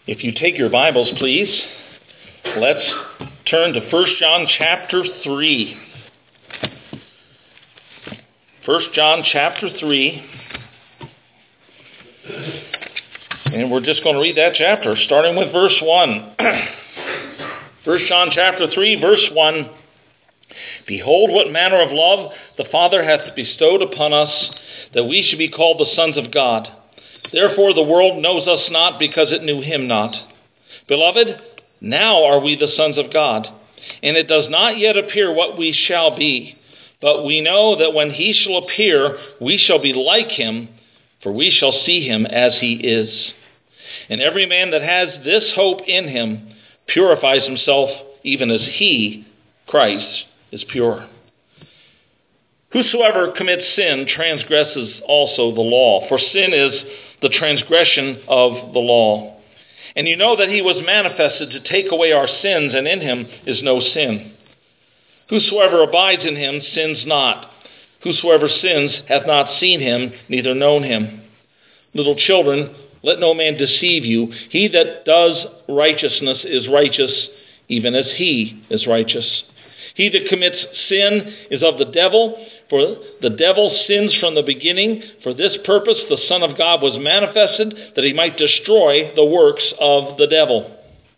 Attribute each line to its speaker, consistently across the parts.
Speaker 1: If you take your Bibles, please, let's turn to 1 John chapter 3. 1 John chapter 3. And we're just going to read that chapter, starting with verse 1. 1 John chapter 3, verse 1. Behold, what manner of love the Father hath bestowed upon us, that we should be called the sons of God. Therefore the world knows us not, because it knew him not. Beloved, now are we the sons of God, and it does not yet appear what we shall be. But we know that when he shall appear, we shall be like him, for we shall see him as he is. And every man that has this hope in him purifies himself, even as he, Christ, is pure. Whosoever commits sin transgresses also the law, for sin is the transgression of the law. And you know that he was manifested to take away our sins, and in him is no sin. Whosoever abides in him sins not. Whosoever sins hath not seen him, neither known him. Little children, let no man deceive you. He that does righteousness is righteous, even as he is righteous. He that commits sin is of the devil, for the devil sins from the beginning. For this purpose the Son of God was manifested, that he might destroy the works of the devil.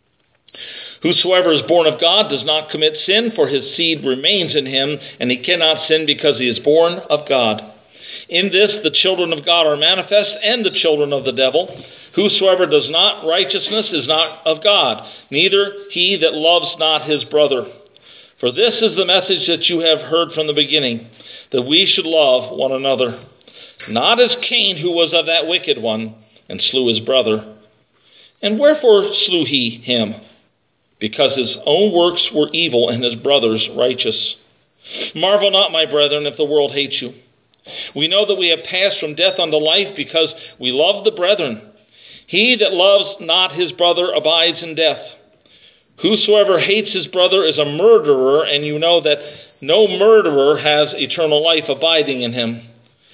Speaker 1: Whosoever is born of God does not commit sin, for his seed remains in him, and he cannot sin because he is born of God. In this the children of God are manifest, and the children of the devil. Whosoever does not righteousness is not of God, neither he that loves not his brother. For this is the message that you have heard from the beginning, that we should love one another. Not as Cain, who was of that wicked one, and slew his brother. And wherefore slew he him? Because his own works were evil, and his brother's righteous. Marvel not, my brethren, if the world hates you. We know that we have passed from death unto life, because we love the brethren. He that loves not his brother abides in death. Whosoever hates his brother is a murderer, and you know that no murderer has eternal life abiding in him.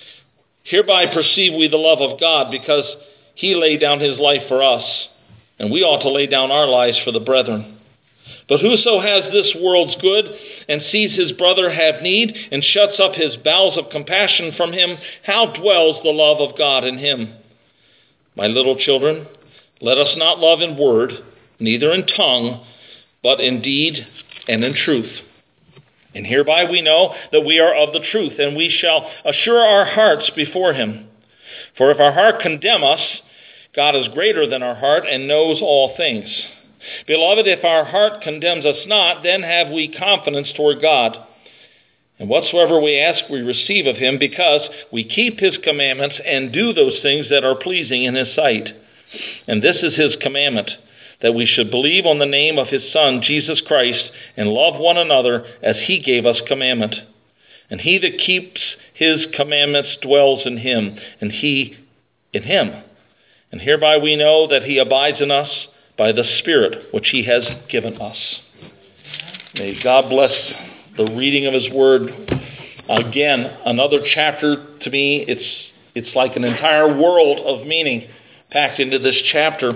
Speaker 1: Hereby perceive we the love of God, because he laid down his life for us, and we ought to lay down our lives for the brethren. But whoso has this world's good, and sees his brother have need, and shuts up his bowels of compassion from him, how dwells the love of God in him? My little children, let us not love in word, neither in tongue, but in deed and in truth. And hereby we know that we are of the truth, and we shall assure our hearts before him. For if our heart condemn us, God is greater than our heart, and knows all things. Beloved, if our heart condemns us not, then have we confidence toward God. And whatsoever we ask, we receive of him, because we keep his commandments and do those things that are pleasing in his sight. And this is his commandment, that we should believe on the name of his Son, Jesus Christ, and love one another as he gave us commandment. And he that keeps his commandments dwells in him, and he in him. And hereby we know that he abides in us by the Spirit which he has given us. May God bless the reading of his word. Again, another chapter to me. It's like an entire world of meaning packed into this chapter.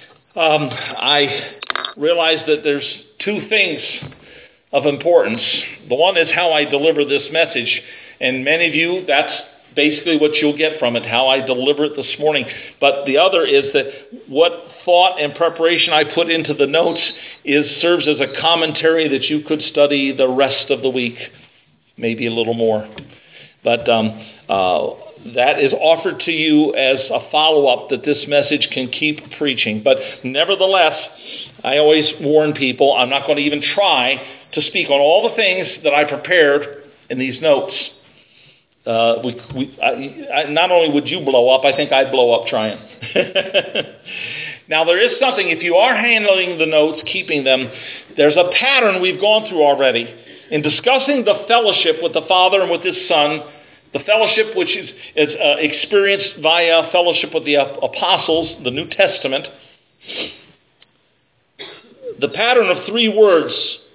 Speaker 1: I realize that there's two things of importance. The one is how I deliver this message. And many of you, that's basically what you'll get from it, how I deliver it this morning. But the other is that what thought and preparation I put into the notes serves as a commentary that you could study the rest of the week, maybe a little more. But that is offered to you as a follow-up, that this message can keep preaching. But nevertheless, I always warn people, I'm not going to even try to speak on all the things that I prepared in these notes. Not only would you blow up, I think I'd blow up trying. Now, there is something, if you are handling the notes, keeping them, there's a pattern we've gone through already. In discussing the fellowship with the Father and with his Son, the fellowship which is experienced via fellowship with the apostles, the New Testament, the pattern of three words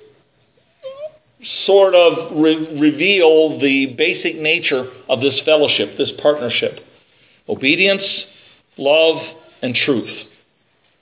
Speaker 1: sort of reveal the basic nature of this fellowship, this partnership. Obedience, love, and truth.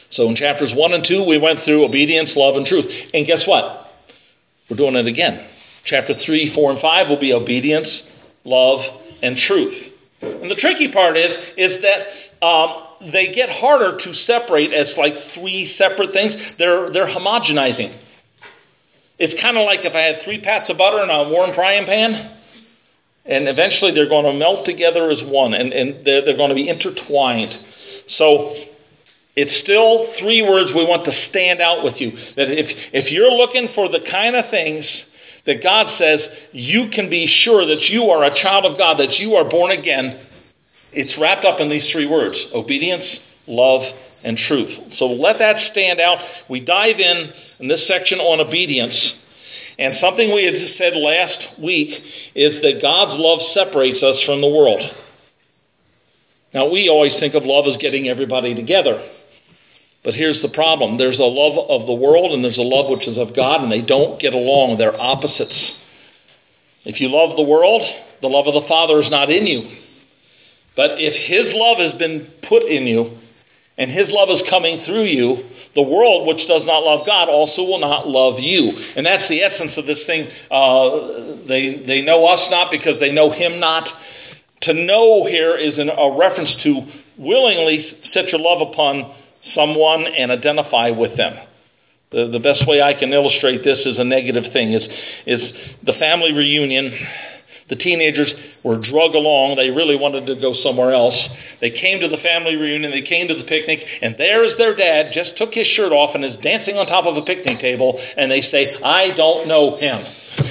Speaker 1: So in chapters 1 and 2, we went through obedience, love, and truth. And guess what? We're doing it again. Chapter 3, 4, and 5 will be obedience, love, and truth. And the tricky part is that they get harder to separate as like three separate things. They're homogenizing. It's kind of like if I had 3 pats of butter in a warm frying pan, and eventually they're going to melt together as one, and they're going to be intertwined. So it's still 3 words we want to stand out with you. That if you're looking for the kind of things that God says you can be sure that you are a child of God, that you are born again, it's wrapped up in these 3 words: obedience, love, and truth. So let that stand out. We dive in this section on obedience. And something we had said last week is that God's love separates us from the world. Now, we always think of love as getting everybody together. But here's the problem. There's a love of the world and there's a love which is of God, and they don't get along. They're opposites. If you love the world, the love of the Father is not in you. But if His love has been put in you and His love is coming through you, the world, which does not love God, also will not love you. And that's the essence of this thing. They know us not because they know Him not. To know here is a reference to willingly set your love upon someone and identify with them. The best way I can illustrate this is a negative thing. Is the family reunion. The teenagers were drug along. They really wanted to go somewhere else. They came to the family reunion. They came to the picnic. And there's their dad, just took his shirt off and is dancing on top of a picnic table. And they say, I don't know him.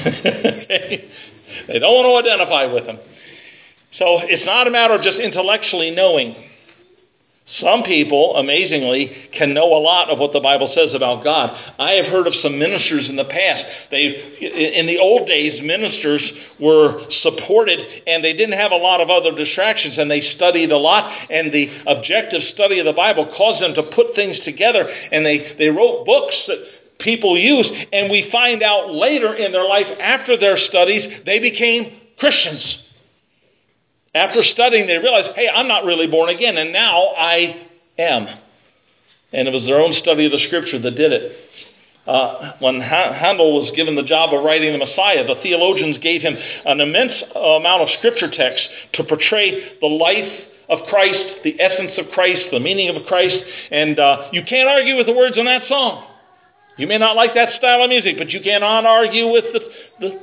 Speaker 1: They don't want to identify with him. So it's not a matter of just intellectually knowing. Some people, amazingly, can know a lot of what the Bible says about God. I have heard of some ministers in the past. In the old days, ministers were supported and they didn't have a lot of other distractions, and they studied a lot, and the objective study of the Bible caused them to put things together, and they wrote books that people used, and we find out later in their life, after their studies, they became Christians. After studying, they realized, hey, I'm not really born again, and now I am. And it was their own study of the Scripture that did it. When Handel was given the job of writing the Messiah, the theologians gave him an immense amount of Scripture text to portray the life of Christ, the essence of Christ, the meaning of Christ. And you can't argue with the words on that song. You may not like that style of music, but you cannot argue with the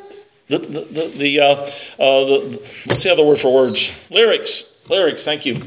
Speaker 1: what's the other word for words? Lyrics, thank you.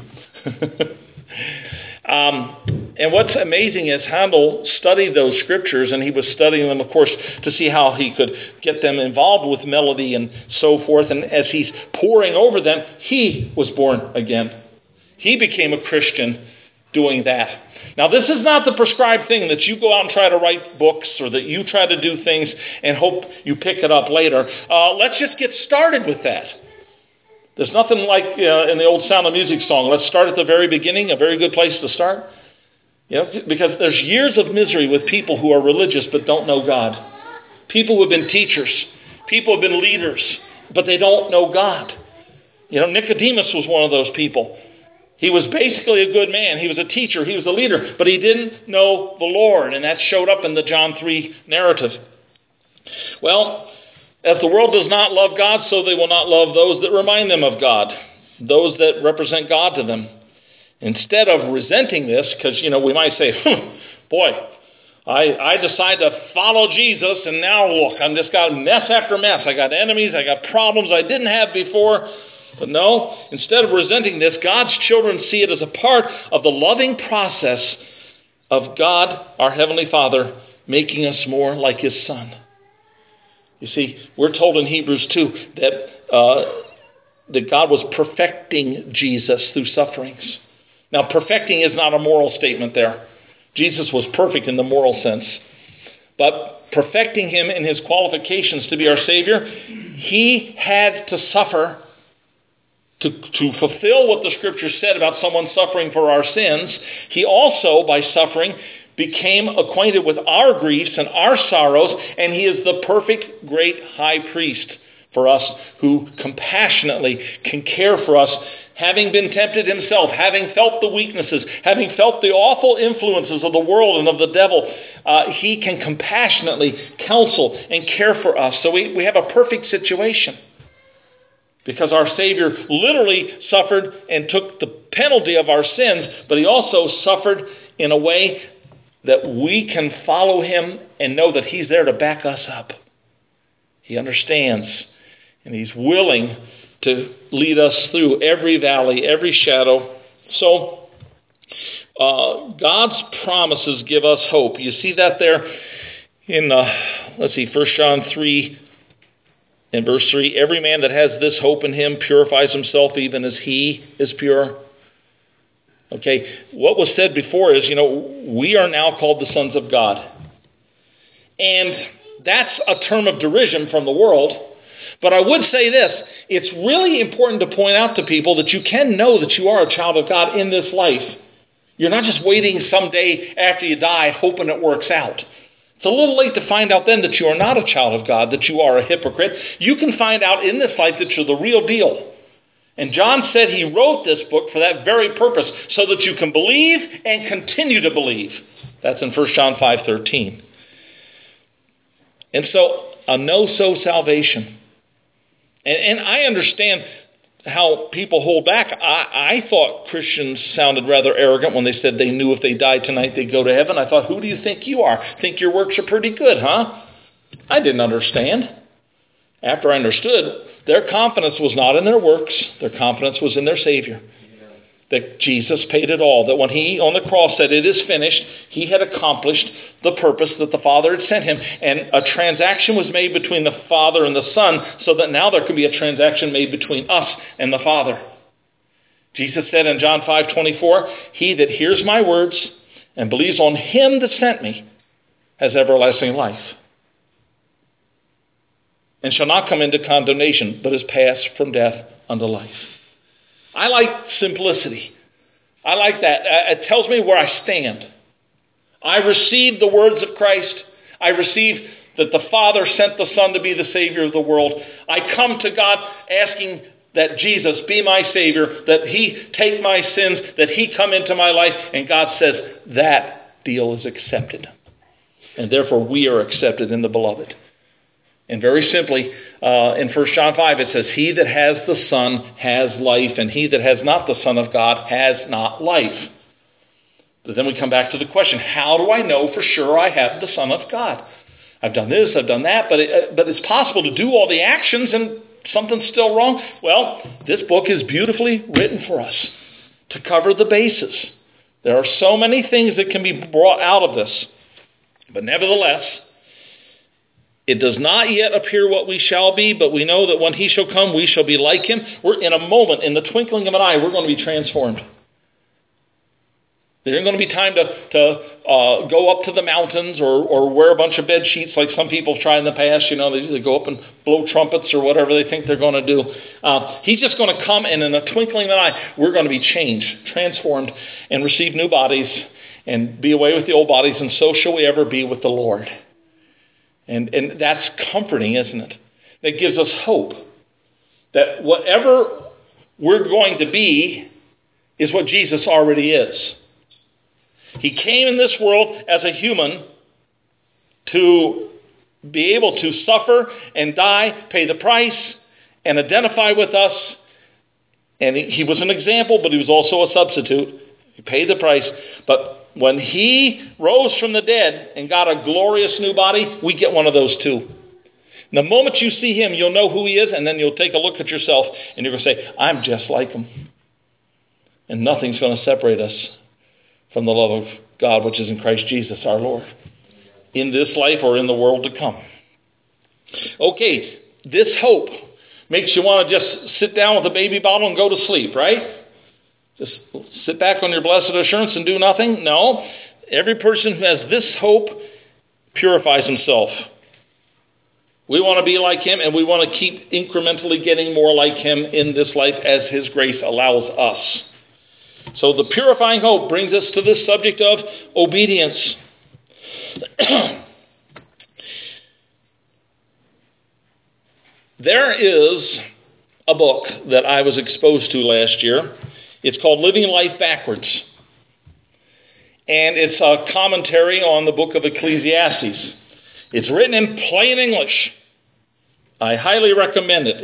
Speaker 1: And what's amazing is Handel studied those scriptures, and he was studying them, of course, to see how he could get them involved with melody and so forth. And as he's poring over them, he was born again. He became a Christian doing that. Now, this is not the prescribed thing that you go out and try to write books or that you try to do things and hope you pick it up later. Let's just get started with that. There's nothing like in the old Sound of Music song, let's start at the very beginning, a very good place to start. Because there's years of misery with people who are religious but don't know God. People who have been teachers. People who have been leaders, but they don't know God. Nicodemus was one of those people. He was basically a good man. He was a teacher. He was a leader. But he didn't know the Lord. And that showed up in the John 3 narrative. Well, as the world does not love God, so they will not love those that remind them of God. Those that represent God to them. Instead of resenting this, because, we might say, boy, I decide to follow Jesus, and now look, I'm just got mess after mess. I got enemies. I got problems I didn't have before. But no, instead of resenting this, God's children see it as a part of the loving process of God, our Heavenly Father, making us more like His Son. You see, we're told in Hebrews 2 that God was perfecting Jesus through sufferings. Now, perfecting is not a moral statement there. Jesus was perfect in the moral sense. But perfecting Him in His qualifications to be our Savior, He had to suffer to fulfill what the Scripture said about someone suffering for our sins. He also, by suffering, became acquainted with our griefs and our sorrows, and He is the perfect great high priest for us who compassionately can care for us, having been tempted himself, having felt the weaknesses, having felt the awful influences of the world and of the devil, he can compassionately counsel and care for us. So we have a perfect situation. Because our Savior literally suffered and took the penalty of our sins, but he also suffered in a way that we can follow him and know that he's there to back us up. He understands, and he's willing to lead us through every valley, every shadow. So, God's promises give us hope. You see that there in, 1 John 3, in verse 3, every man that has this hope in him purifies himself even as he is pure. Okay, what was said before is, we are now called the sons of God. And that's a term of derision from the world. But I would say this, it's really important to point out to people that you can know that you are a child of God in this life. You're not just waiting someday after you die hoping it works out. It's a little late to find out then that you are not a child of God, that you are a hypocrite. You can find out in this life that you're the real deal. And John said he wrote this book for that very purpose, so that you can believe and continue to believe. That's in 1 John 5:13. And so, a no-so salvation. And I understand how people hold back. I thought Christians sounded rather arrogant when they said they knew if they died tonight they'd go to heaven. I thought, who do you think you are? Think your works are pretty good, huh? I didn't understand. After I understood, their confidence was not in their works. Their confidence was in their Savior. That Jesus paid it all. That when he on the cross said, it is finished, he had accomplished the purpose that the Father had sent him. And a transaction was made between the Father and the Son, so that now there can be a transaction made between us and the Father. Jesus said in John 5:24, he that hears my words and believes on him that sent me has everlasting life, and shall not come into condemnation, but is passed from death unto life. I like simplicity. I like that. It tells me where I stand. I receive the words of Christ. I receive that the Father sent the Son to be the Savior of the world. I come to God asking that Jesus be my Savior, that he take my sins, that he come into my life. And God says that deal is accepted. And therefore we are accepted in the Beloved. And very simply, in 1 John 5, it says, he that has the Son has life, and he that has not the Son of God has not life. But then we come back to the question, how do I know for sure I have the Son of God? I've done this, I've done that, but it's possible to do all the actions and something's still wrong. Well, this book is beautifully written for us to cover the bases. There are so many things that can be brought out of this. But nevertheless, it does not yet appear what we shall be, but we know that when he shall come, we shall be like him. We're in a moment, in the twinkling of an eye, we're going to be transformed. There ain't going to be time to go up to the mountains or wear a bunch of bed sheets like some people try in the past. They go up and blow trumpets or whatever they think they're going to do. He's just going to come, and in a twinkling of an eye, we're going to be changed, transformed, and receive new bodies and be away with the old bodies, and so shall we ever be with the Lord. And that's comforting, isn't it? That gives us hope that whatever we're going to be is what Jesus already is. He came in this world as a human to be able to suffer and die, pay the price, and identify with us. And he was an example, but he was also a substitute. He paid the price. But when he rose from the dead and got a glorious new body, we get one of those too. And the moment you see him, you'll know who he is, and then you'll take a look at yourself, and you're going to say, I'm just like him. And nothing's going to separate us from the love of God, which is in Christ Jesus our Lord, in this life or in the world to come. Okay, this hope makes you want to just sit down with a baby bottle and go to sleep, right? Just sit back on your blessed assurance and do nothing? No. Every person who has this hope purifies himself. We want to be like him, and we want to keep incrementally getting more like him in this life as his grace allows us. So the purifying hope brings us to this subject of obedience. There is a book that I was exposed to last year. It's called Living Life Backwards. And it's a commentary on the book of Ecclesiastes. It's written in plain English. I highly recommend it.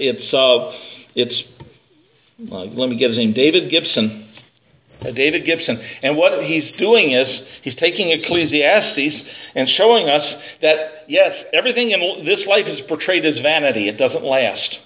Speaker 1: Let me get his name, David Gibson. David Gibson. And what he's doing is he's taking Ecclesiastes and showing us that, yes, everything in this life is portrayed as vanity. It doesn't last.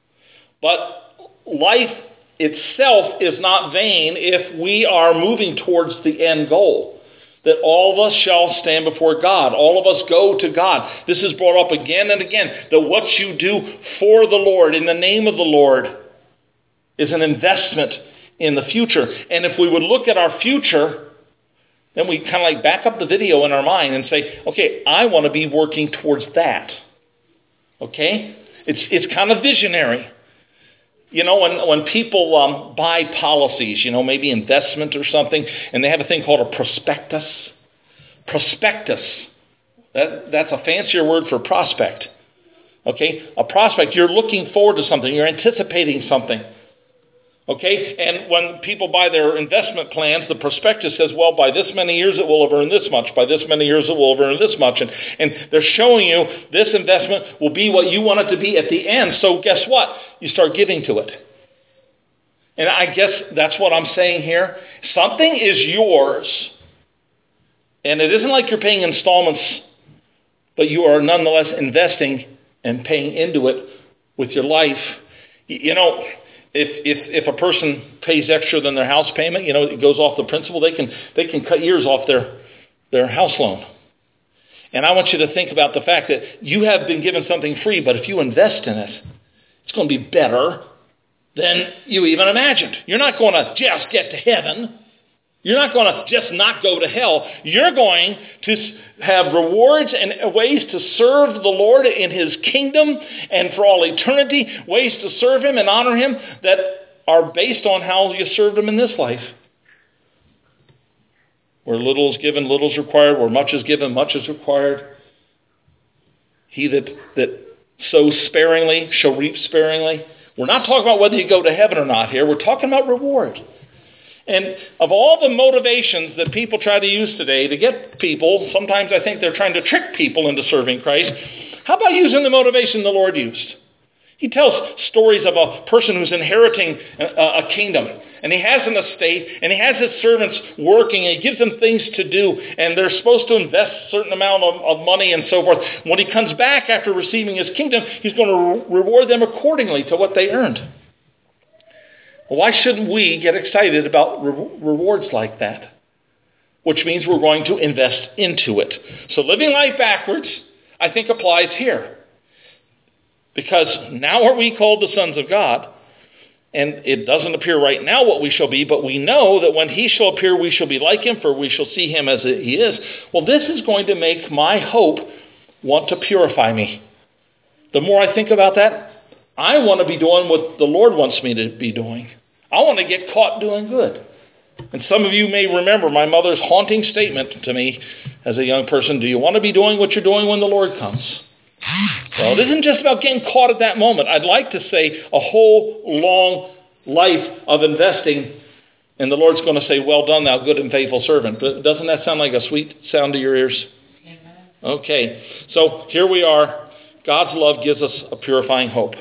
Speaker 1: But life itself is not vain if we are moving towards the end goal. That all of us shall stand before God. All of us go to God. This is brought up again and again. That what you do for the Lord, in the name of the Lord, is an investment in the future. And if we would look at our future, then we kind of like back up the video in our mind and say, okay, I want to be working towards that. Okay? It's kind of visionary. You know, when people buy policies, you know, maybe investment or something, and they have a thing called a prospectus. Prospectus. That's a fancier word for prospect. Okay? A prospect, you're looking forward to something. You're anticipating something. Okay? And when people buy their investment plans, the prospectus says, well, by this many years it will have earned this much. By this many years it will have earned this much. And they're showing you this investment will be what you want it to be at the end. So guess what? You start giving to it. And I guess that's what I'm saying here. Something is yours. And it isn't like you're paying installments, but you are nonetheless investing and paying into it with your life. You know, If a person pays extra than their house payment, you know, it goes off the principal, they can cut years off their house loan. And I want you to think about the fact that you have been given something free, but if you invest in it, it's going to be better than you even imagined. You're not going to just get to heaven. You're not going to just not go to hell. You're going to have rewards and ways to serve the Lord in His kingdom and for all eternity, ways to serve Him and honor Him that are based on how you served Him in this life. Where little is given, little is required. Where much is given, much is required. He that sows sparingly shall reap sparingly. We're not talking about whether you go to heaven or not here. We're talking about reward. And of all the motivations that people try to use today to get people, sometimes I think they're trying to trick people into serving Christ. How about using the motivation the Lord used? He tells stories of a person who's inheriting a kingdom. And he has an estate, and he has his servants working, and he gives them things to do, and they're supposed to invest a certain amount of money and so forth. When he comes back after receiving his kingdom, he's going to reward them accordingly to what they earned. Why shouldn't we get excited about rewards like that? Which means we're going to invest into it. So living life backwards, I think, applies here. Because now are we called the sons of God, and it doesn't appear right now what we shall be, but we know that when He shall appear, we shall be like Him, for we shall see Him as He is. Well, this is going to make my hope want to purify me. The more I think about that, I want to be doing what the Lord wants me to be doing. I want to get caught doing good. And some of you may remember my mother's haunting statement to me as a young person, do you want to be doing what you're doing when the Lord comes? Well, it isn't just about getting caught at that moment. I'd like to say a whole long life of investing, and the Lord's going to say, well done, thou good and faithful servant. But doesn't that sound like a sweet sound to your ears? Amen. Okay, so here we are. God's love gives us a purifying hope.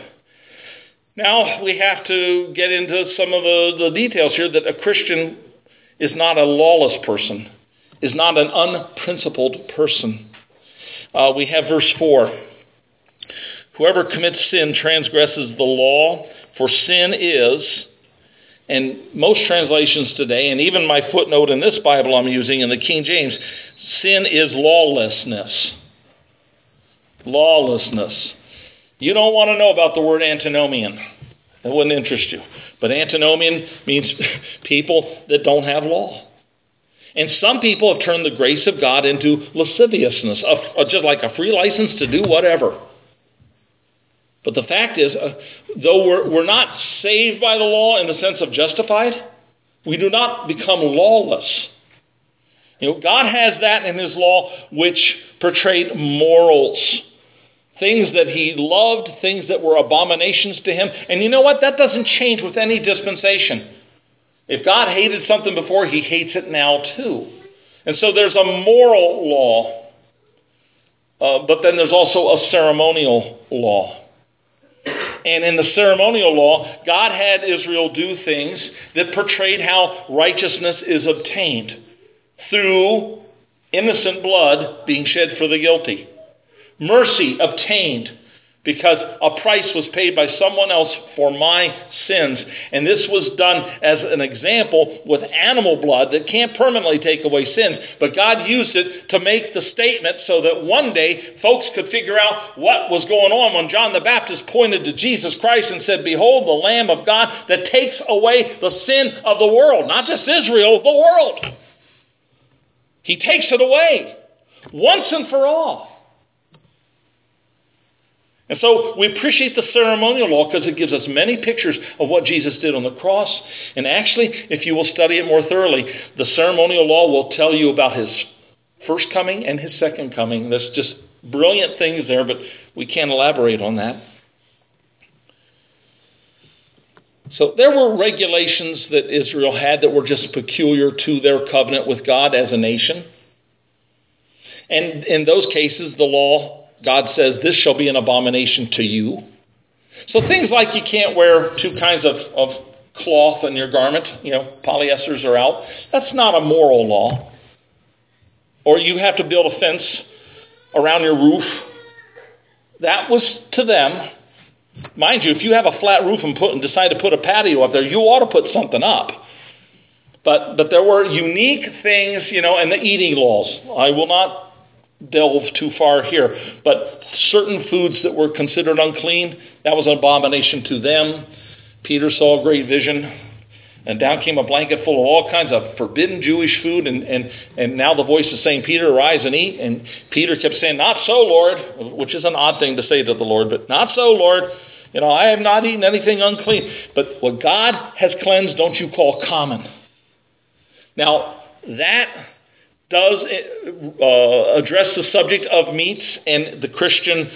Speaker 1: Now we have to get into some of the details here, that a Christian is not a lawless person, is not an unprincipled person. We have verse 4. Whoever commits sin transgresses the law, for sin is, and most translations today, and even my footnote in this Bible I'm using in the King James, sin is lawlessness. Lawlessness. You don't want to know about the word antinomian. That wouldn't interest you. But antinomian means people that don't have law. And some people have turned the grace of God into lasciviousness, just like a free license to do whatever. But the fact is, though we're not saved by the law in the sense of justified, we do not become lawless. You know, God has that in His law which portrayed morals. things that he loved, things that were abominations to him. And you know what? That doesn't change with any dispensation. If God hated something before, he hates it now too. And so there's a moral law, but then there's also a ceremonial law. And in the ceremonial law, God had Israel do things that portrayed how righteousness is obtained through innocent blood being shed for the guilty. Mercy obtained because a price was paid by someone else for my sins. And this was done as an example with animal blood that can't permanently take away sins. But God used it to make the statement so that one day folks could figure out what was going on when John the Baptist pointed to Jesus Christ and said, "Behold, the Lamb of God that takes away the sin of the world." Not just Israel, the world. He takes it away once and for all. And so we appreciate the ceremonial law because it gives us many pictures of what Jesus did on the cross. And actually, if you will study it more thoroughly, the ceremonial law will tell you about his first coming and his second coming. There's just brilliant things there, but we can't elaborate on that. So there were regulations that Israel had that were just peculiar to their covenant with God as a nation. And in those cases, the law, God says, "This shall be an abomination to you." So things like you can't wear two kinds of cloth in your garment. Polyesters are out. That's not a moral law. Or you have to build a fence around your roof. That was to them. Mind you, if you have a flat roof and decide to put a patio up there, you ought to put something up. But there were unique things, and the eating laws. I will not delve too far here, but certain foods that were considered unclean, that was an abomination to them. Peter saw a great vision, and down came a blanket full of all kinds of forbidden Jewish food, and now the voice is saying, "Peter, arise and eat." And Peter kept saying, "Not so, Lord," which is an odd thing to say to the Lord, but "Not so, Lord. I have not eaten anything unclean. But what God has cleansed, don't you call common." Now, that does address the subject of meats and the Christian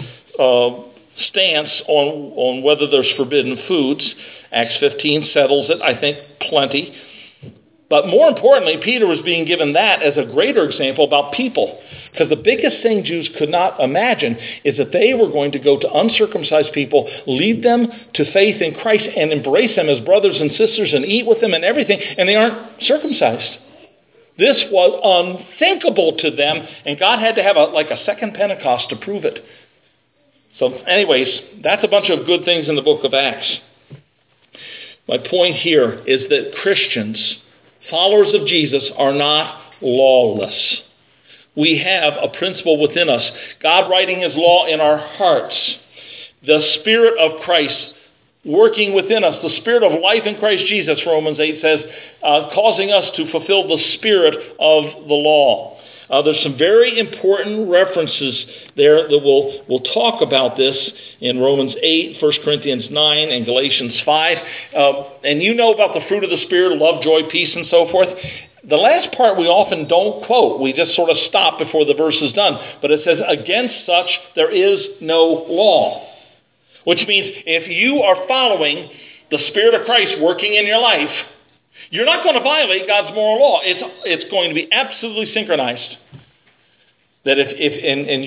Speaker 1: stance on whether there's forbidden foods. Acts 15 settles it, I think, plenty. But more importantly, Peter was being given that as a greater example about people. Because the biggest thing Jews could not imagine is that they were going to go to uncircumcised people, lead them to faith in Christ, and embrace them as brothers and sisters and eat with them and everything, and they aren't circumcised. This was unthinkable to them, and God had to have a second Pentecost to prove it. So anyways, that's a bunch of good things in the book of Acts. My point here is that Christians, followers of Jesus, are not lawless. We have a principle within us, God writing his law in our hearts, the Spirit of Christ working within us, the Spirit of life in Christ Jesus, Romans 8 says, causing us to fulfill the spirit of the law. There's some very important references there that we'll talk about this in Romans 8, 1 Corinthians 9, and Galatians 5. And you know about the fruit of the Spirit, love, joy, peace, and so forth. The last part we often don't quote. We just sort of stop before the verse is done. But it says, "Against such there is no law." Which means if you are following the Spirit of Christ working in your life, you're not going to violate God's moral law. It's going to be absolutely synchronized. That if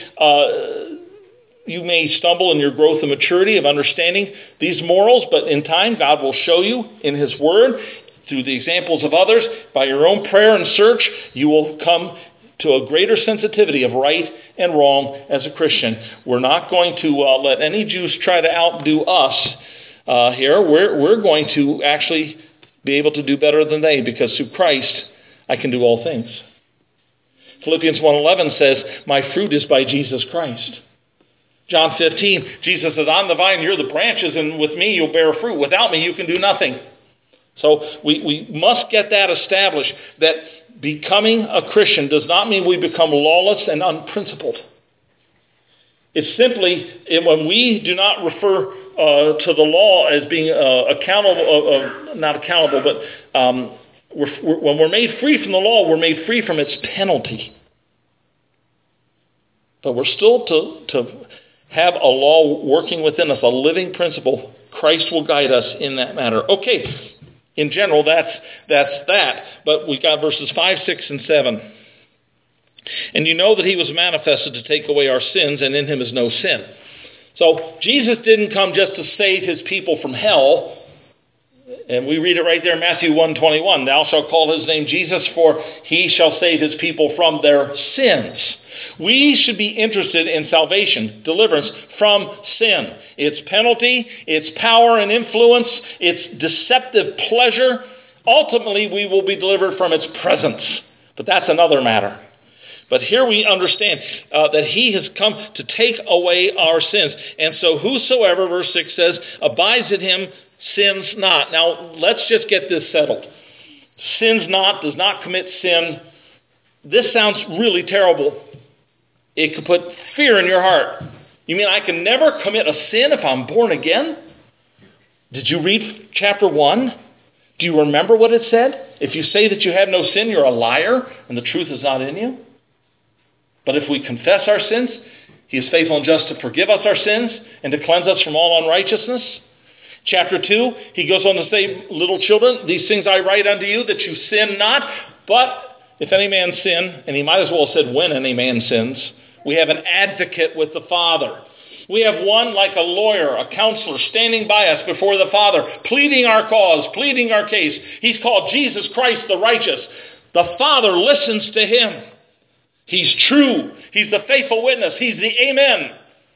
Speaker 1: you may stumble in your growth and maturity of understanding these morals, but in time God will show you in his word, through the examples of others, by your own prayer and search, you will come to a greater sensitivity of right and wrong as a Christian. We're not going to let any Jews try to outdo us here. We're going to actually be able to do better than they, because through Christ I can do all things. Philippians 1:11 says, "My fruit is by Jesus Christ." John 15, Jesus says, "I'm the vine, you're the branches, and with me you'll bear fruit. Without me you can do nothing." So we must get that established, that becoming a Christian does not mean we become lawless and unprincipled. It's simply when we do not refer to the law as being not accountable, but when we're made free from the law, we're made free from its penalty. But we're still to have a law working within us, a living principle. Christ will guide us in that matter. Okay, in general, that's that. But we've got verses 5, 6, and 7. And you know that he was manifested to take away our sins, and in him is no sin. So Jesus didn't come just to save his people from hell. And we read it right there in Matthew 1:21. Thou shalt call his name Jesus, for he shall save his people from their sins. We should be interested in salvation, deliverance from sin. Its penalty, its power and influence, its deceptive pleasure. Ultimately, we will be delivered from its presence. But that's another matter. But here we understand that he has come to take away our sins. And so whosoever, verse 6 says, abides in him, sins not. Now, let's just get this settled. Sins not, does not commit sin. This sounds really terrible. It could put fear in your heart. You mean I can never commit a sin if I'm born again? Did you read chapter 1? Do you remember what it said? If you say that you have no sin, you're a liar, and the truth is not in you. But if we confess our sins, he is faithful and just to forgive us our sins and to cleanse us from all unrighteousness. Chapter 2, he goes on to say, little children, these things I write unto you, that you sin not. But if any man sin, and he might as well have said when any man sins, we have an advocate with the Father. We have one like a lawyer, a counselor, standing by us before the Father, pleading our cause, pleading our case. He's called Jesus Christ the righteous. The Father listens to him. He's true. He's the faithful witness. He's the Amen.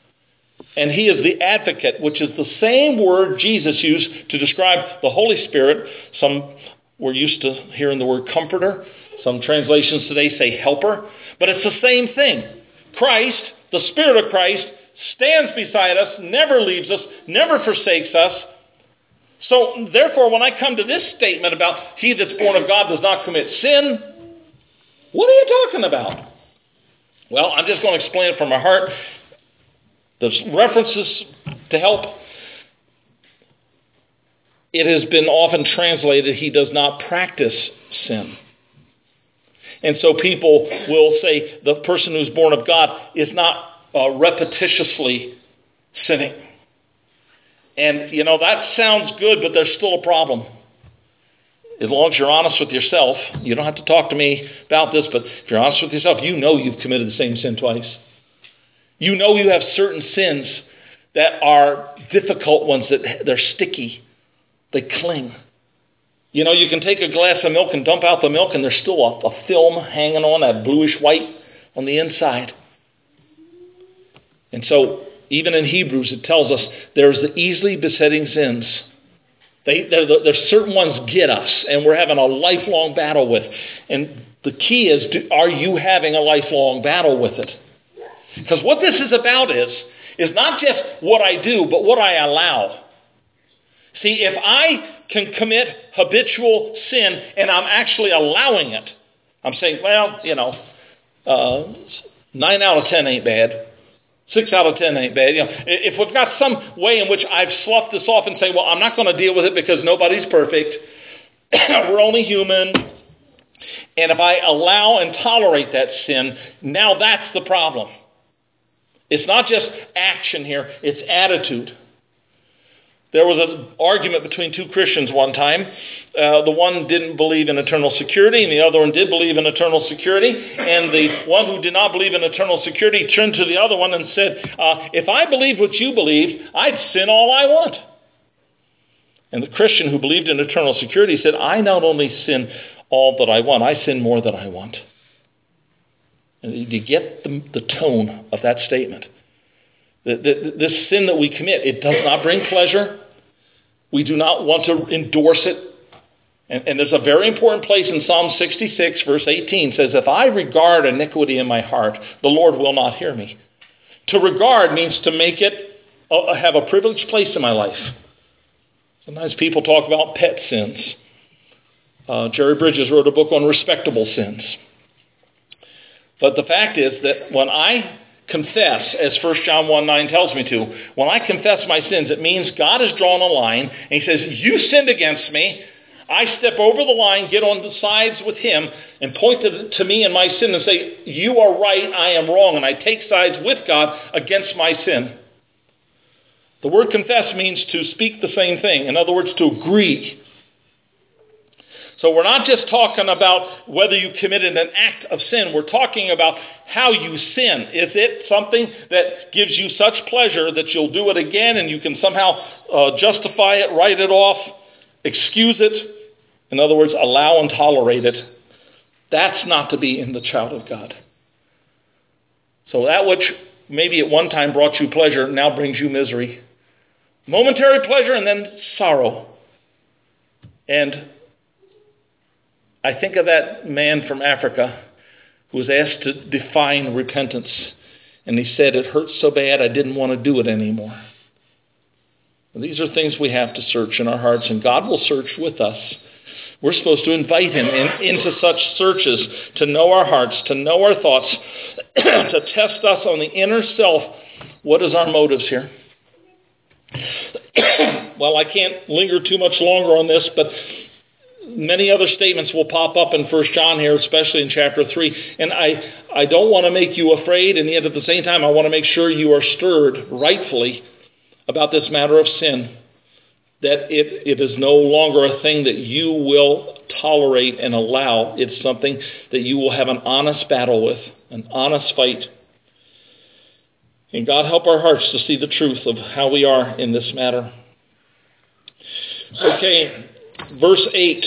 Speaker 1: And he is the advocate, which is the same word Jesus used to describe the Holy Spirit. Some we're used to hearing the word comforter. Some translations today say helper. But it's the same thing. Christ, the Spirit of Christ, stands beside us, never leaves us, never forsakes us. So therefore, when I come to this statement about he that's born of God does not commit sin, what are you talking about? Well, I'm just going to explain it from my heart. There's references to help. It has been often translated, he does not practice sin. And so people will say the person who's born of God is not repetitiously sinning. And, that sounds good, but there's still a problem. As long as you're honest with yourself, you don't have to talk to me about this, but if you're honest with yourself, you know you've committed the same sin twice. You know you have certain sins that are difficult ones, that they're sticky. They cling. You can take a glass of milk and dump out the milk, and there's still a film hanging on, that bluish white on the inside. And so, even in Hebrews, it tells us there's the easily besetting sins. There's certain ones get us, and we're having a lifelong battle with. And the key is, are you having a lifelong battle with it? Because what this is about is not just what I do, but what I allow. See, if I can commit habitual sin and I'm actually allowing it, I'm saying, 9 out of 10 ain't bad. 6 out of 10 ain't bad. If we've got some way in which I've sloughed this off and say, well, I'm not going to deal with it because nobody's perfect. We're only human. And if I allow and tolerate that sin, now that's the problem. It's not just action here, it's attitude. There was an argument between two Christians one time. The one didn't believe in eternal security, and the other one did believe in eternal security. And the one who did not believe in eternal security turned to the other one and said, if I believed what you believed, I'd sin all I want. And the Christian who believed in eternal security said, I not only sin all that I want, I sin more than I want. And you get the tone of that statement. This sin that we commit, it does not bring pleasure. We do not want to endorse it. And there's a very important place in Psalm 66, verse 18, says, if I regard iniquity in my heart, the Lord will not hear me. To regard means to make it have a privileged place in my life. Sometimes people talk about pet sins. Jerry Bridges wrote a book on respectable sins. But the fact is that when I confess, as 1 John 1:9 tells me to, when I confess my sins, it means God has drawn a line, and he says, you sinned against me. I step over the line, get on the sides with him, and point to me and my sin and say, you are right, I am wrong, and I take sides with God against my sin. The word confess means to speak the same thing. In other words, to agree. So we're not just talking about whether you committed an act of sin. We're talking about how you sin. Is it something that gives you such pleasure that you'll do it again and you can somehow justify it, write it off, excuse it? In other words, allow and tolerate it. That's not to be in the child of God. So that which maybe at one time brought you pleasure now brings you misery. Momentary pleasure and then sorrow. And I think of that man from Africa who was asked to define repentance. And he said, it hurts so bad I didn't want to do it anymore. Well, these are things we have to search in our hearts, and God will search with us. We're supposed to invite him into such searches, to know our hearts, to know our thoughts, to test us on the inner self. What is our motives here? Well, I can't linger too much longer on this, but many other statements will pop up in 1 John here, especially in chapter 3. And I don't want to make you afraid, and yet at the same time I want to make sure you are stirred rightfully about this matter of sin. That it is no longer a thing that you will tolerate and allow. It's something that you will have an honest battle with, an honest fight. And God help our hearts to see the truth of how we are in this matter. Okay, verse 8.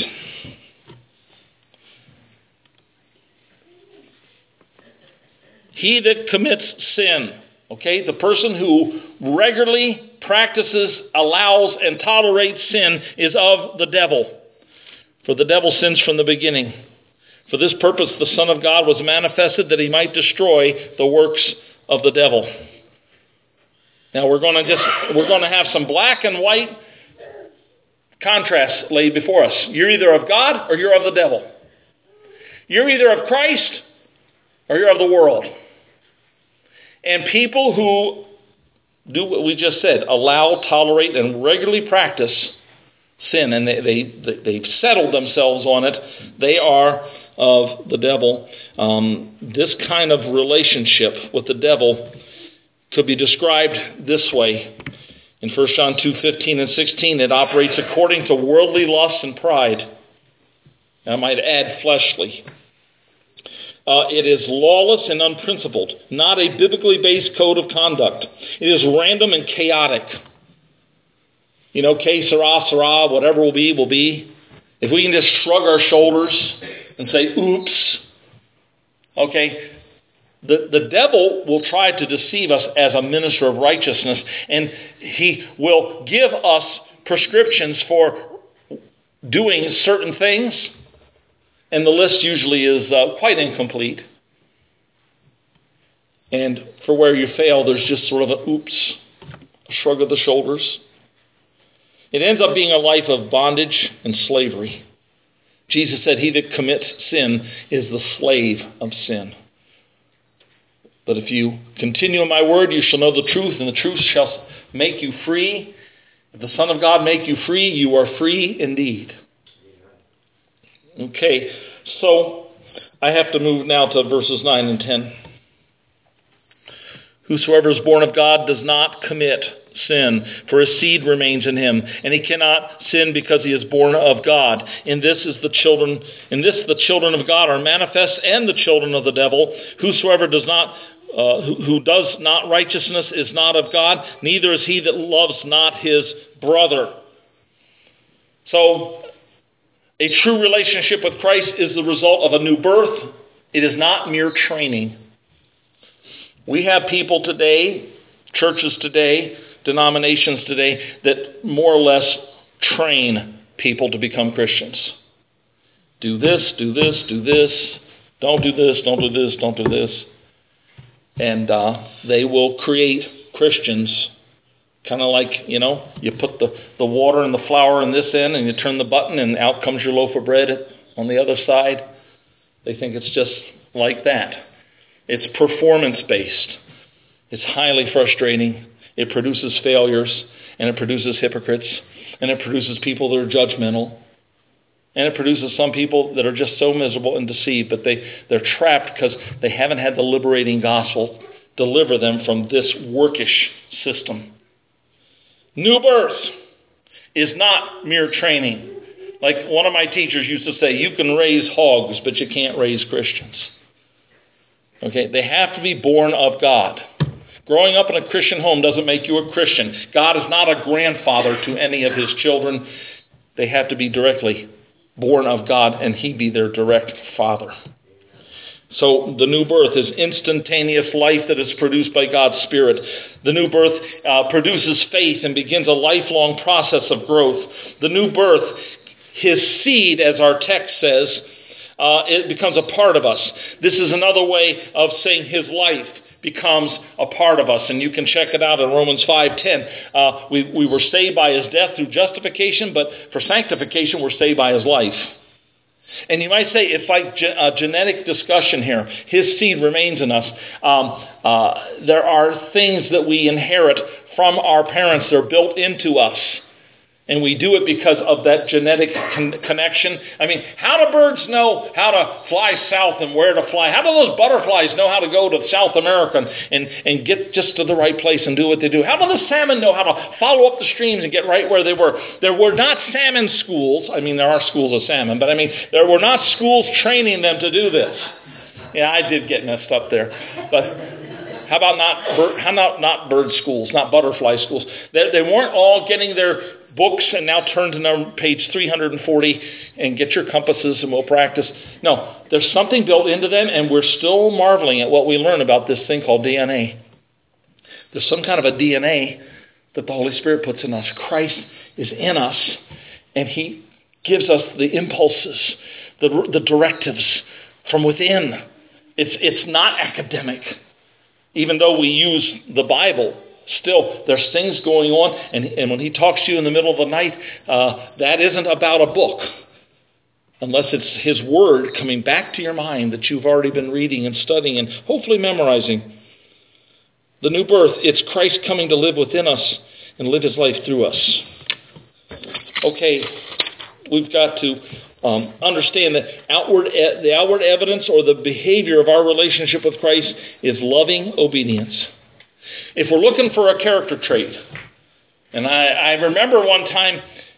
Speaker 1: He that commits sin. Okay, the person who regularly practices, allows, and tolerates sin is of the devil. For the devil sins from the beginning. For this purpose the Son of God was manifested that he might destroy the works of the devil. Now we're going to have some black and white contrasts laid before us. You're either of God or you're of the devil. You're either of Christ or you're of the world. And people who do what we just said, allow, tolerate, and regularly practice sin, and they've settled themselves on it, they are of the devil. This kind of relationship with the devil could be described this way. In 1 John 2:15 and 16, it operates according to worldly lust and pride. I might add fleshly. It is lawless and unprincipled, not a biblically based code of conduct. It is random and chaotic. You know, que sera, sera, whatever will be, will be. If we can just shrug our shoulders and say, oops. Okay, the devil will try to deceive us as a minister of righteousness, and he will give us prescriptions for doing certain things. And the list usually is quite incomplete. And for where you fail, there's just sort of a oops, a shrug of the shoulders. It ends up being a life of bondage and slavery. Jesus said, he that commits sin is the slave of sin. But if you continue in my word, you shall know the truth, and the truth shall make you free. If the Son of God make you free, you are free indeed. Okay, so I have to move now to verses 9 and 10. Whosoever is born of God does not commit sin, for his seed remains in him, and he cannot sin because he is born of God. In this the children of God are manifest, and the children of the devil. Whosoever does not who does not righteousness is not of God, neither is he that loves not his brother. So a true relationship with Christ is the result of a new birth. It is not mere training. We have people today, churches today, denominations today, that more or less train people to become Christians. Do this, do this, do this. Don't do this, don't do this, don't do this. And they will create Christians. Kind of like, you put the water and the flour in this end and you turn the button and out comes your loaf of bread on the other side. They think it's just like that. It's performance-based. It's highly frustrating. It produces failures, and it produces hypocrites, and it produces people that are judgmental, and it produces some people that are just so miserable and deceived, but they're trapped because they haven't had the liberating gospel deliver them from this workish system. New birth is not mere training. Like one of my teachers used to say, you can raise hogs, but you can't raise Christians. Okay, they have to be born of God. Growing up in a Christian home doesn't make you a Christian. God is not a grandfather to any of his children. They have to be directly born of God, and he be their direct father. So the new birth is instantaneous life that is produced by God's Spirit. The new birth produces faith and begins a lifelong process of growth. The new birth, his seed, as our text says, it becomes a part of us. This is another way of saying his life becomes a part of us. And you can check it out in Romans 5:10. We were saved by his death through justification, but for sanctification we're saved by his life. And you might say it's like a genetic discussion here. His seed remains in us. There are things that we inherit from our parents. They're built into us. And we do it because of that genetic connection. I mean, how do birds know how to fly south and where to fly? How do those butterflies know how to go to South America and get just to the right place and do what they do? How do the salmon know how to follow up the streams and get right where they were? There were not salmon schools. I mean, there are schools of salmon, but I mean, there were not schools training them to do this. Yeah, I did get messed up there. But how about not bird schools, not butterfly schools? They weren't all getting their books and now turn to page 340 and get your compasses and we'll practice. No, there's something built into them, and we're still marveling at what we learn about this thing called DNA. There's some kind of a DNA that the Holy Spirit puts in us. Christ is in us, and he gives us the impulses, the directives from within. It's not academic. Even though we use the Bible, still, there's things going on, and when he talks to you in the middle of the night, that isn't about a book, unless it's his word coming back to your mind that you've already been reading and studying and hopefully memorizing. The new birth, it's Christ coming to live within us and live his life through us. Okay, we've got to understand that the outward evidence or the behavior of our relationship with Christ is loving obedience. If we're looking for a character trait, and I remember one time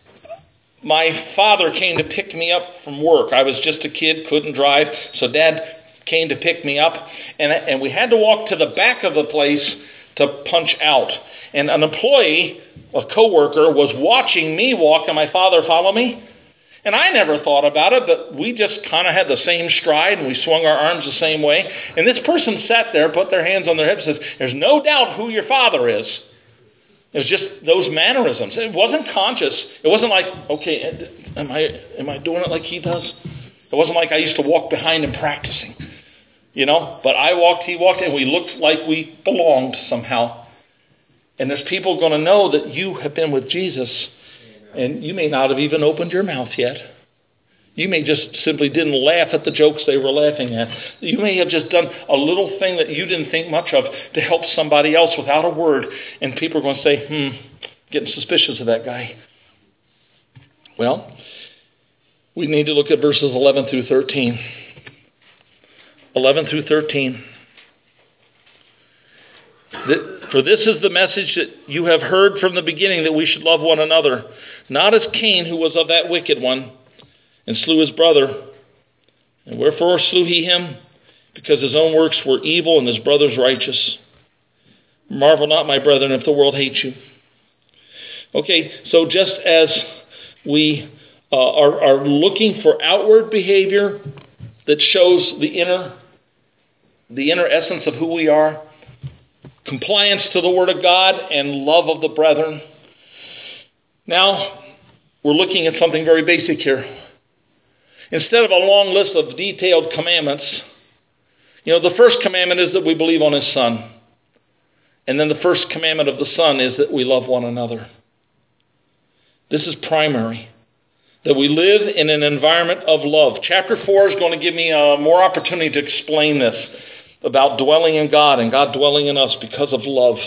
Speaker 1: my father came to pick me up from work. I was just a kid, couldn't drive, so Dad came to pick me up, and we had to walk to the back of the place to punch out. And an employee, a coworker, was watching me walk, and my father follow me. And I never thought about it, but we just kind of had the same stride, and we swung our arms the same way. And this person sat there, put their hands on their hips, and says, "There's no doubt who your father is." It was just those mannerisms. It wasn't conscious. It wasn't like, okay, am I doing it like he does? It wasn't like I used to walk behind him practicing, But I walked, he walked, and we looked like we belonged somehow. And there's people going to know that you have been with Jesus. And you may not have even opened your mouth yet. You may just simply didn't laugh at the jokes they were laughing at. You may have just done a little thing that you didn't think much of to help somebody else without a word. And people are going to say, getting suspicious of that guy. Well, we need to look at verses 11 through 13. 11 through 13. For this is the message that you have heard from the beginning, that we should love one another. Not as Cain, who was of that wicked one, and slew his brother. And wherefore slew he him? Because his own works were evil and his brother's righteous. Marvel not, my brethren, if the world hates you. Okay, so just as we are looking for outward behavior that shows the inner essence of who we are, compliance to the Word of God and love of the brethren. Now, we're looking at something very basic here. Instead of a long list of detailed commandments, the first commandment is that we believe on his Son. And then the first commandment of the Son is that we love one another. This is primary. That we live in an environment of love. Chapter 4 is going to give me more opportunity to explain this, about dwelling in God and God dwelling in us because of love.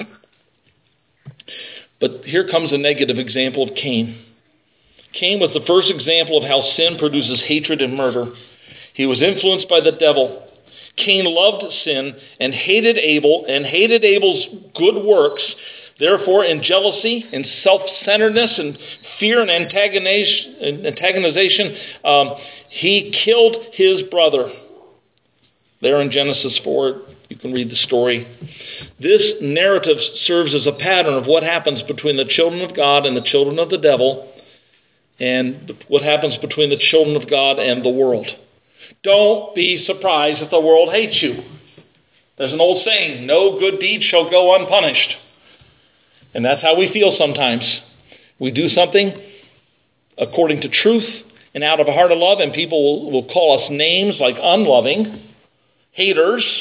Speaker 1: But here comes a negative example of Cain. Cain was the first example of how sin produces hatred and murder. He was influenced by the devil. Cain loved sin and hated Abel and hated Abel's good works Therefore, in jealousy, in self-centeredness, and fear and antagonization, he killed his brother. There in Genesis 4, you can read the story. This narrative serves as a pattern of what happens between the children of God and the children of the devil, and what happens between the children of God and the world. Don't be surprised if the world hates you. There's an old saying, no good deed shall go unpunished. And that's how we feel sometimes. We do something according to truth and out of a heart of love, and people will call us names like unloving, haters,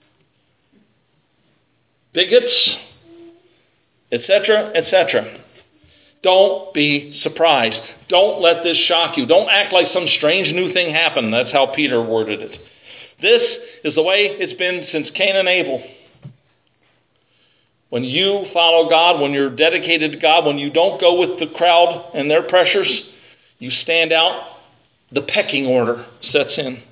Speaker 1: bigots, etc., etc. Don't be surprised. Don't let this shock you. Don't act like some strange new thing happened. That's how Peter worded it. This is the way it's been since Cain and Abel. When you follow God, when you're dedicated to God, when you don't go with the crowd and their pressures, you stand out, the pecking order sets in.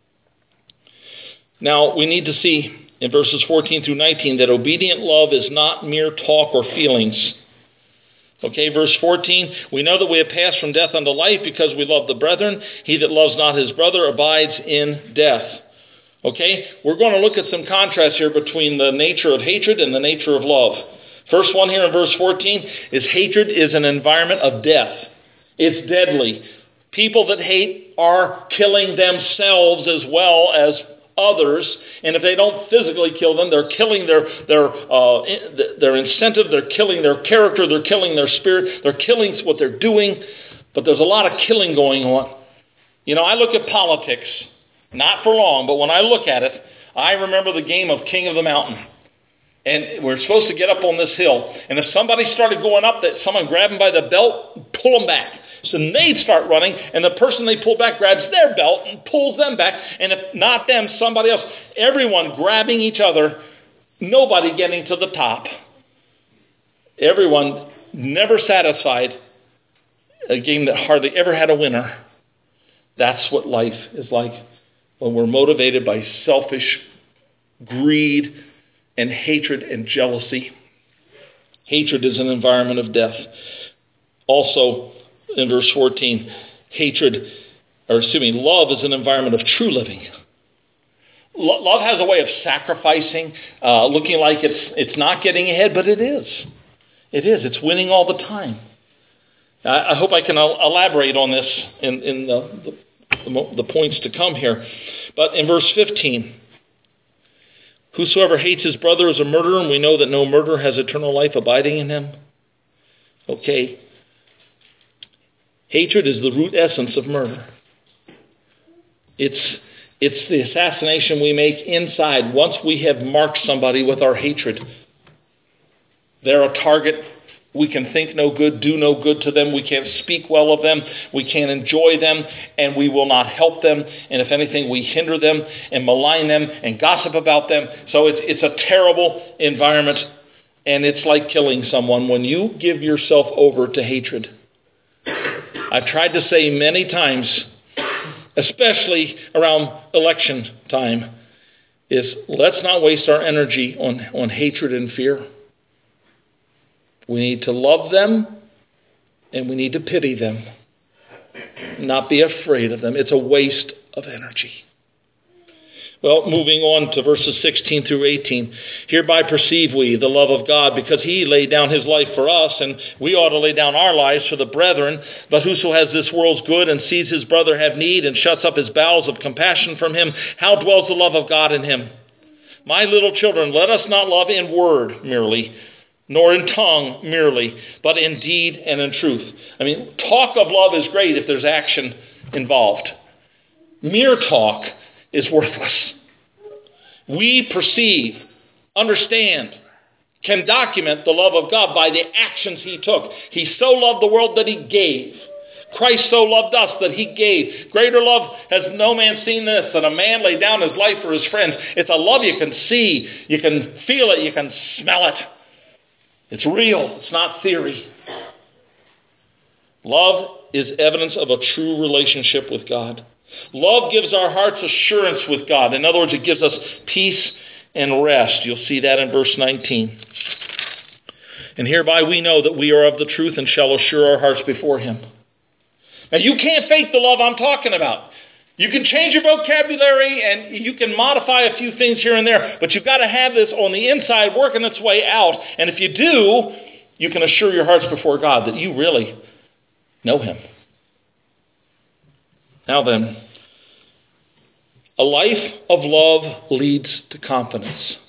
Speaker 1: Now, we need to see in verses 14 through 19 that obedient love is not mere talk or feelings. Okay, verse 14, we know that we have passed from death unto life because we love the brethren. He that loves not his brother abides in death. Okay, we're going to look at some contrast here between the nature of hatred and the nature of love. First one here in verse 14 is hatred is an environment of death. It's deadly. People that hate are killing themselves as well as others, and if they don't physically kill them, they're killing their incentive, they're killing their character, they're killing their spirit, they're killing what they're doing, but there's a lot of killing going on. You know, I look at politics, not for long, but when I look at it, I remember the game of King of the Mountain. And we're supposed to get up on this hill. And if somebody started going up, that someone grabbed them by the belt, pull them back. So they'd start running, and the person they pull back grabs their belt and pulls them back. And if not them, somebody else. Everyone grabbing each other, nobody getting to the top. Everyone never satisfied. A game that hardly ever had a winner. That's what life is like when we're motivated by selfish greed and hatred and jealousy. Hatred is an environment of death. Also, in verse 14, love is an environment of true living. Love has a way of sacrificing, looking like it's not getting ahead, but it is. It is. It's winning all the time. I hope I can elaborate on this in the points to come here. But in verse 15, whosoever hates his brother is a murderer, and we know that no murderer has eternal life abiding in him. Okay. Hatred is the root essence of murder. It's the assassination we make inside. Once we have marked somebody with our hatred, they're a target. We can think no good, do no good to them. We can't speak well of them. We can't enjoy them, and we will not help them. And if anything, we hinder them and malign them and gossip about them. So it's a terrible environment, and it's like killing someone when you give yourself over to hatred. I've tried to say many times, especially around election time, is let's not waste our energy on hatred and fear. We need to love them, and we need to pity them, not be afraid of them. It's a waste of energy. Well, moving on to verses 16 through 18. Hereby perceive we the love of God, because he laid down his life for us, and we ought to lay down our lives for the brethren. But whoso has this world's good and sees his brother have need and shuts up his bowels of compassion from him, how dwells the love of God in him? My little children, let us not love in word merely, nor in tongue merely, but in deed and in truth. I mean, talk of love is great if there's action involved. Mere talk is worthless. We perceive, understand, can document the love of God by the actions he took. He so loved the world that he gave. Christ so loved us that he gave. Greater love has no man seen this, than a man lay down his life for his friends. It's a love you can see, you can feel it, you can smell it. It's real. It's not theory. Love is evidence of a true relationship with God. Love gives our hearts assurance with God. In other words, it gives us peace and rest. You'll see that in verse 19. And hereby we know that we are of the truth and shall assure our hearts before him. Now you can't fake the love I'm talking about. You can change your vocabulary and you can modify a few things here and there, but you've got to have this on the inside working its way out. And if you do, you can assure your hearts before God that you really know him. Now then, a life of love leads to confidence.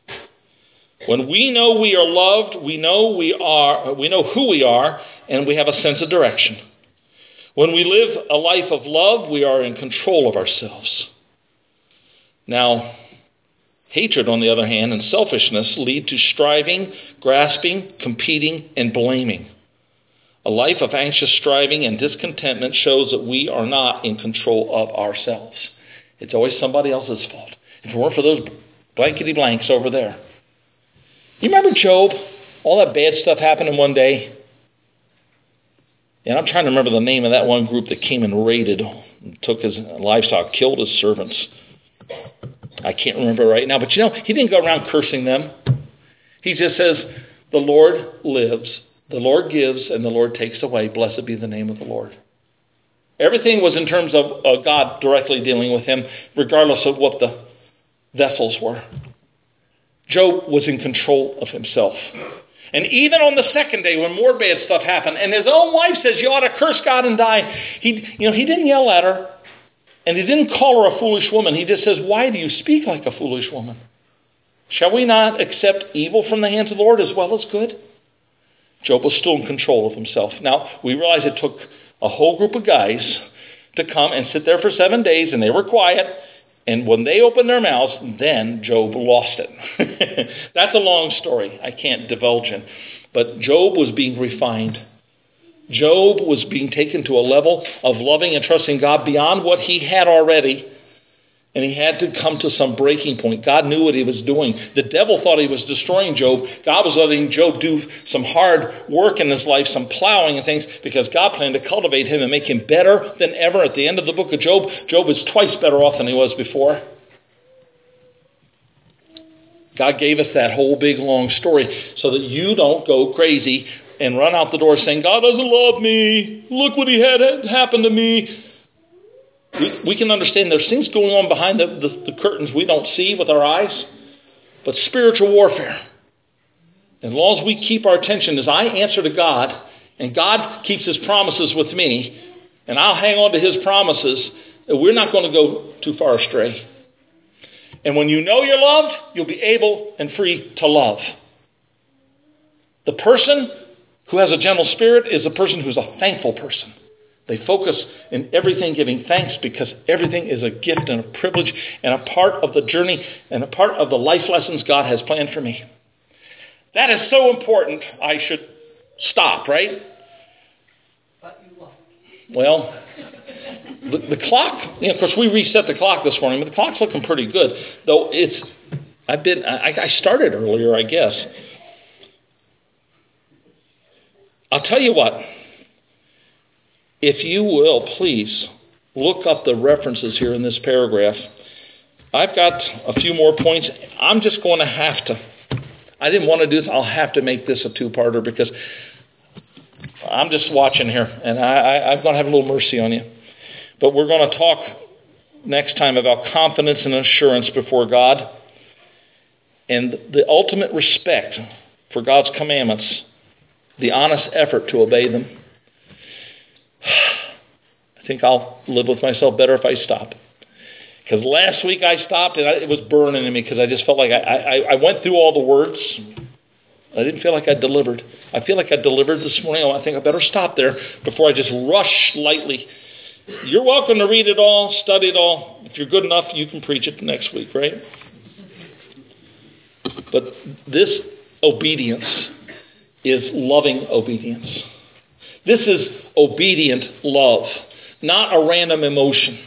Speaker 1: When we know we are loved, we know who we are, and we have a sense of direction. When we live a life of love, we are in control of ourselves. Now, hatred, on the other hand, and selfishness lead to striving, grasping, competing, and blaming. A life of anxious striving and discontentment shows that we are not in control of ourselves. It's always somebody else's fault. If it weren't for those blankety blanks over there. You remember Job? All that bad stuff happened in one day. And I'm trying to remember the name of that one group that came and raided, took his livestock, killed his servants. I can't remember right now. But he didn't go around cursing them. He just says, the Lord lives, the Lord gives, and the Lord takes away. Blessed be the name of the Lord. Everything was in terms of God directly dealing with him, regardless of what the vessels were. Job was in control of himself. And even on the second day when more bad stuff happened, and his own wife says, you ought to curse God and die, he didn't yell at her, and he didn't call her a foolish woman. He just says, why do you speak like a foolish woman? Shall we not accept evil from the hands of the Lord as well as good? Job was still in control of himself. Now, we realize it took a whole group of guys to come and sit there for 7 days, and they were quiet. And when they opened their mouths, then Job lost it. That's a long story I can't divulge in. But Job was being refined. Job was being taken to a level of loving and trusting God beyond what he had already. And he had to come to some breaking point. God knew what he was doing. The devil thought he was destroying Job. God was letting Job do some hard work in his life, some plowing and things, because God planned to cultivate him and make him better than ever. At the end of the book of Job, Job is twice better off than he was before. God gave us that whole big long story so that you don't go crazy and run out the door saying, God doesn't love me. Look what he had happen to me. We can understand there's things going on behind the curtains we don't see with our eyes, but spiritual warfare. As long as we keep our attention as I answer to God, and God keeps his promises with me, and I'll hang on to his promises, we're not going to go too far astray. And when you know you're loved, you'll be able and free to love. The person who has a gentle spirit is a person who's a thankful person. They focus in everything giving thanks because everything is a gift and a privilege and a part of the journey and a part of the life lessons God has planned for me. That is so important, I should stop, right?
Speaker 2: But you won't.
Speaker 1: Well, the clock, of course we reset the clock this morning, but the clock's looking pretty good. Though I started earlier, I guess. I'll tell you what. If you will, please look up the references here in this paragraph. I've got a few more points. I'm just going to have to. I didn't want to do this. I'll have to make this a two-parter because I'm just watching here, and I'm going to have a little mercy on you. But we're going to talk next time about confidence and assurance before God and the ultimate respect for God's commandments, the honest effort to obey them. I think I'll live with myself better if I stop. Because last week I stopped and it was burning in me because I just felt like I went through all the words. I didn't feel like I delivered. I feel like I delivered this morning. I think I better stop there before I just rush lightly. You're welcome to read it all, study it all. If you're good enough, you can preach it next week, right? But this obedience is loving obedience. This is obedient love, not a random emotion.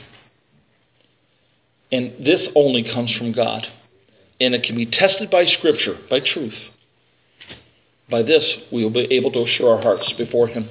Speaker 1: And this only comes from God. And it can be tested by Scripture, by truth. By this, we will be able to assure our hearts before him.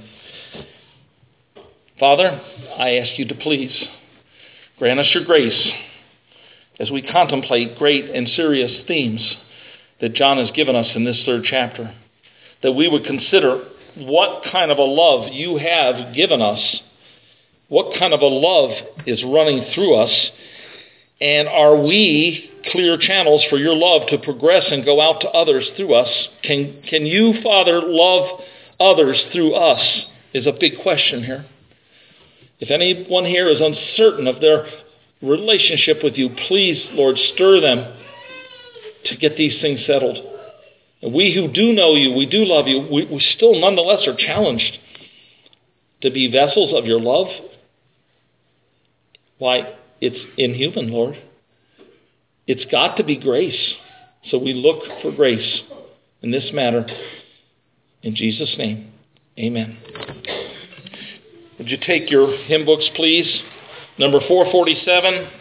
Speaker 1: Father, I ask you to please grant us your grace as we contemplate great and serious themes that John has given us in this third chapter. that we would consider what kind of a love you have given us. What kind of a love is running through us? And are we clear channels for your love to progress and go out to others through us? Can you, Father, love others through us? Is a big question here. If anyone here is uncertain of their relationship with you, please, Lord, stir them to get these things settled. And we who do know you, we do love you, we still nonetheless are challenged to be vessels of your love. Why, it's inhuman, Lord. It's got to be grace. So we look for grace in this matter. In Jesus' name, amen. Would you take your hymn books, please? Number 447.